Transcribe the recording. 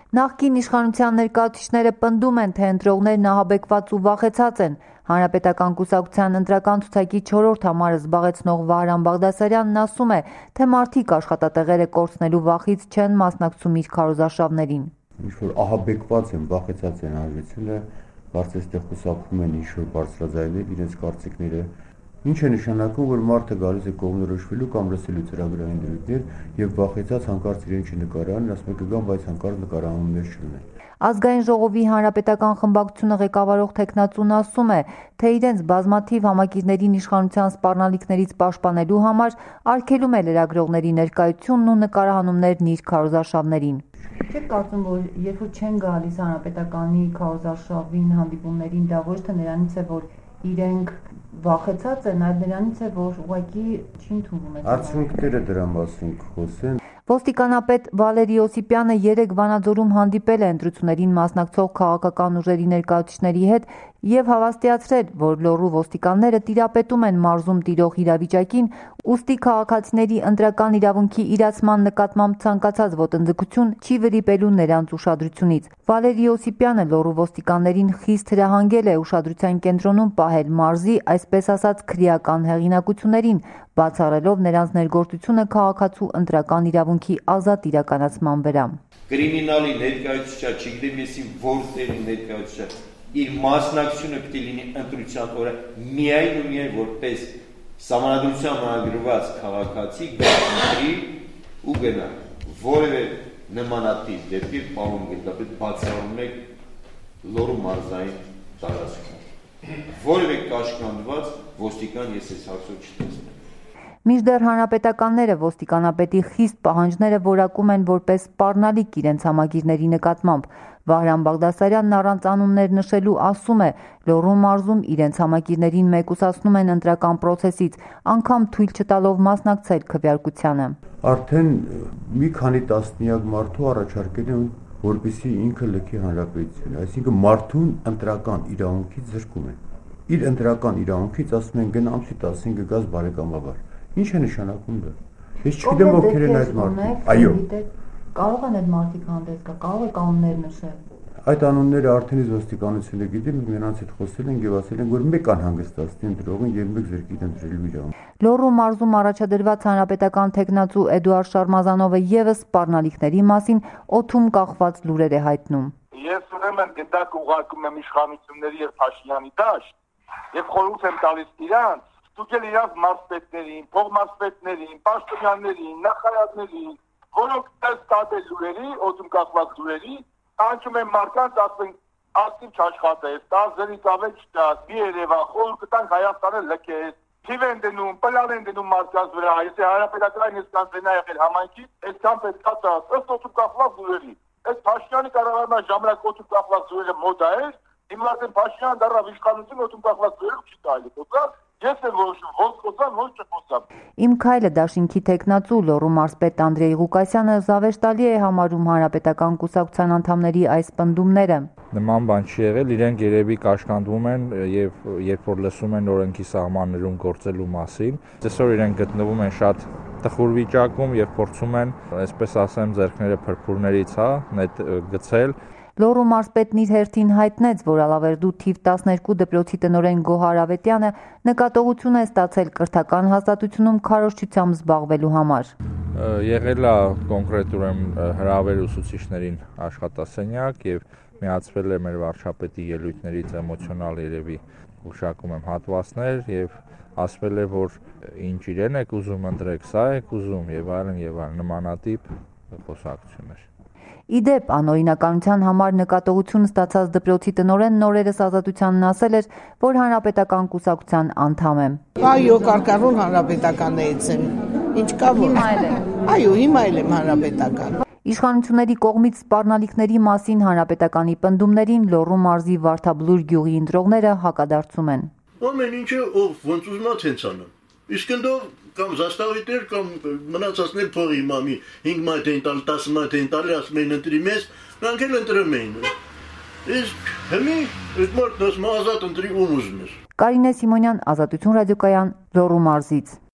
Նախկին իշխանության ներկայացուցիչները պնդում են, թե ընտրողներն ահաբեկված ու վախեցած են։ Հանրապետական կուսակցության ընտրական ցուցակի 4-րդ համարը զբաղեցնող Վահրամ Բաղդասարյանն ասում է, թե մարդիկ աշխատատեղերը կորցնելու վախից չեն մասնակցում իր քարոզարշավներին։ Ինչ-որ ահաբեկված են, վախեցած են հանրությունը, կարծես թե խուսափում են ինչ-որ բարձրաձայնել իրենց կարծիքները։ Ինչ է նշանակում, որ մարդը գալիս է կողմնորոշվելու կամ լսելու ծրագրային դրույթներ եւ վախեցած հանկարծ իրեն չնկարահան, ասում է կգան, բայց հանկարծ նկարահանումներ չունեն։ Ազգային ժողովի հանրապետական խմբակցությունը ղեկավարող տեխնացուն ասում է, թե իրենց բազմաթիվ համակիրներին իշխանության սպառնալիքներից պաշտպանելու համար արգելում է լրագրողների ներկայությունն ու նկարահանումներն իր քարոզարշավներին։ Չեք կարծում, որ երբ որ չեն գալիս հանրապետականի քարոզարշավին, հանդիպումներին, դա ոչ թե նրանից է, որ իրենք վախեցած են, այլ նրանից է, որ ուղղակի չի ընդունվում։ Արդյունքները դրա մասին խոսեն։ Ոստիկանապետ Վալերի Օսիպյանը երեկ Վանաձորում հանդիպել է ընտրություններին մասնակցող քաղաքական ուժերի ներկայացուցիչների հետ եւ հավաստիացրել, որ Լոռու ոստիկանները տիրապետում են մարզում տիրող իրավիճակին, ուստի քաղաքացիների ընտրական իրավունքի իրացման նկատմամբ ցանկացած ոտնձգություն չի վրիպելու նրանց ուշադրությունից։ Վալերի Օսիպյանը Լոռու ոստիկաններին խիստ հրահանգել է ուշադրության կենտրոնում պահել մարզի, այսպես ասած, քրեական հեղինակություններին, բացառելով նրանց ներգործությունը քաղաքացու ընտրական իրավունքի ազատ իրականացման վրա։ Կրիմինալի ներկայացուցիչը, չգիտեմ եսի որտեղի ներկայացուցիչը, իր մասնակցությունը պետք է լինի ընտրության օրը միայն ու միայն որպես սահմանադրության համաձայնված քաղաքացի գտնի ու գնա։ Որևէ նմանատիպ դեպքի պարոն գնդապետ բացառում եք Լոռու մարզային տարածքում։ Որևէ կաշկանդված ոստիկան ես այս հարցով չտեսնեմ։ Մինչդեռ հանրապետականները ոստիկանապետի խիստ պահանջները որակում են որպես սպառնալիք իրենց համագիրների նկատմամբ։ Վահրամ Բաղդասարյանն առանց անուններ նշելու ասում է, Լոռու մարզում իրենց համագիրներին մեկուսացնում են ընտրական պրոցեսից, անգամ թույլ չտալով մասնակցել քվեարկությանը։ Արդեն մի քանի տասնյակ մարդու առաջարկել են, որպեսզի ինքը լքի հանրապետությունը, այսինքն մարդուն ընտրական իրավունքից զրկում են։ Իր ընտրական իրավունքից ասում են գնա ամսի 15-ը գազ բարեկամաբար։ Ինչ է նշանակում դա։ Ես չգիտեմ ովքեր են այդ մարդիկ։ Այո։ Կարող են այդ մարդիկ հանդես գալ, կարող է կանոններ նշել։ Այդ անունները արդեն իսկ ոստիկանությունը գիտի, մենք նրանց հետ խոսել ենք եւ ասել ենք, որ մեկ անհանգստացնի ընտրողին եւ մեկ զրկի ընտրելու իրավունք։ Լոռու մարզում առաջադրված հանրապետական տեխնացու Էդուարդ Շարմազանովը եւս սպառնալիքների մասին օդում կախված լուրեր է հայտնում։ Ես ուրեմն գնդակ ուղարկում եմ իշխանությունների եւ Փաշինյանի դաշտ եւ խորհուրդ եմ տալիս իրանց ստուգել իրանց մարզպետներին, փոխմարզպետներին, պաշտոնյաներին, նախարարներին, որոնք ստացել լուրերի, օդում կախված լուրերի, անջում են մարկանց ասեն ակտիվ չաշխատես, 10-ից ավել չտաս, մի Երևան, խորհուրդ կտանք Հայաստանը լքես, թիվ են դնում, պլան են դնում մարդկանց վրա, если հանրապետական ինստանցիան եղել համայնքի, այդքան պետք է տաս, ըստ օդում կախված լուրերի։ Այդ Փաշինյանի կառավարման ժամանակ օդում կախված լուրերը մոդա էր, հիմա ասեն Փաշինյանը դառավ իշխանություն, օդում կախված լուրերը չի տալի, խոսալ։ Ես եմ որոշում, ոնց խոսամ, ոնց չխոսամ։ Իմ քայլը դաշինքի տեխնացու Լոռու մարզպետ Անդրեյ Ղուկասյանը զավեշտալի է համարում հանրապետական կուսակցության անդամների այս պնդումները։ Նման բան չի եղել, իրենք երևի կաշկանդվում են եւ երբ որ լսում են օրենքի սահմաններում գործելու մասին, այսօր իրենք գտնվում են շատ տխուր վիճակում եւ փորձում են, այսպես ասեմ, ձեռքները փրփուրներից, նետ գցել։ Լոռու մարզպետն իր հերթին հայտնեց, որ Ալավերդու թիվ 12 դպրոցի տնօրեն Գոհար Ավետյանը նկատողություն է ստացել կրթական հաստատությունում քարոզչությամբ զբաղվելու համար։ Եղել է կոնկրետ ուրեմն հրավեր ուսուցիչներին աշխատասենյակ եւ միացվել է մեր վարչապետի ելույթներից էմոցիոնալ երևի ուշակում եմ հատվածներ եւ ասվել է, որ ինչ իրեն եք ուզում ընտրեք, սա եք ուզում եւ այլն նմանատիպ խոսակցություններ։ Իդեպ անօրինականության համար նկատողություն ստացած դպրոցի տնօրենն օրերս Ազատությանն ասել էր, որ հանրապետական կուսակցության անդամ է։ Այո, կարկառուն հանրապետականներից եմ։ Ինչ կա որ։ Հիմա էլ է։ Այո, հիմա էլ եմ հանրապետական։ Իշխանությունների կողմից սպառնալիքների մասին հանրապետականի պնդումներին Լոռու մարզի Վարդաբլուր գյուղի ընտրողները հակադարձում են։ Ամեն ինչը ով ոնց ուզում է ցենց անում։ Իսկ ընդով կամ զաստավիտեր կամ մնացածներ փողի մամի 5 մայթ են տալ 10 մայթ են տալի ասում են ընտրի մեզ նրանք էլ ընտրում էին իսկ հիմի այդ մարդն ասում ազատ ընտրի ում ուզում ես Կարինե Սիմոնյան, Ազատություն ռադիոկայան, Լոռու մարզից։